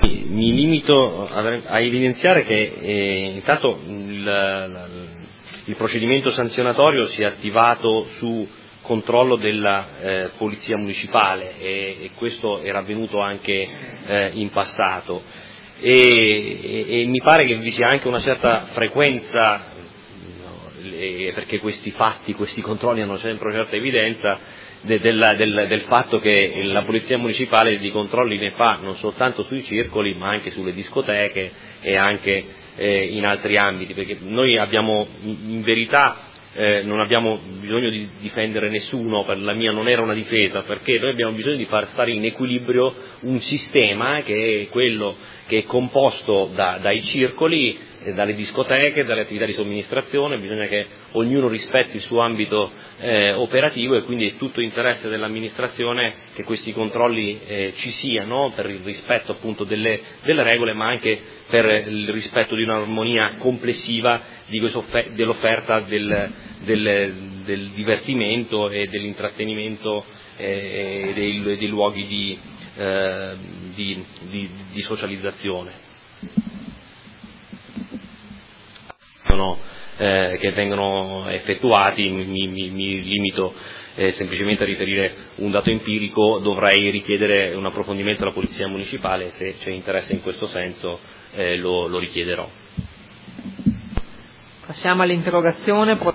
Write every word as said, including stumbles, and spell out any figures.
Mi limito a evidenziare che eh, intanto il, la, il procedimento sanzionatorio si è attivato su controllo della eh, Polizia Municipale e, e questo era avvenuto anche eh, in passato e, e, e mi pare che vi sia anche una certa frequenza, no, le, perché questi fatti, questi controlli hanno sempre una certa evidenza, De, del, del, del fatto che la Polizia Municipale di controlli ne fa non soltanto sui circoli ma anche sulle discoteche e anche eh, in altri ambiti, perché noi abbiamo in verità eh, non abbiamo bisogno di difendere nessuno, per la mia non era una difesa, perché noi abbiamo bisogno di far stare in equilibrio un sistema che è quello che è composto da, dai circoli, dalle discoteche, dalle attività di somministrazione. Bisogna che ognuno rispetti il suo ambito eh, operativo e quindi è tutto interesse dell'amministrazione che questi controlli eh, ci siano per il rispetto appunto delle, delle regole, ma anche per il rispetto di un'armonia complessiva di dell'offerta del, del, del divertimento e dell'intrattenimento eh, e dei, dei luoghi di, eh, di, di, di socializzazione. Eh, che vengono effettuati, mi, mi, mi limito eh, semplicemente a riferire un dato empirico. Dovrei richiedere un approfondimento alla Polizia Municipale, se c'è interesse in questo senso eh, lo, lo richiederò. Passiamo all'interrogazione.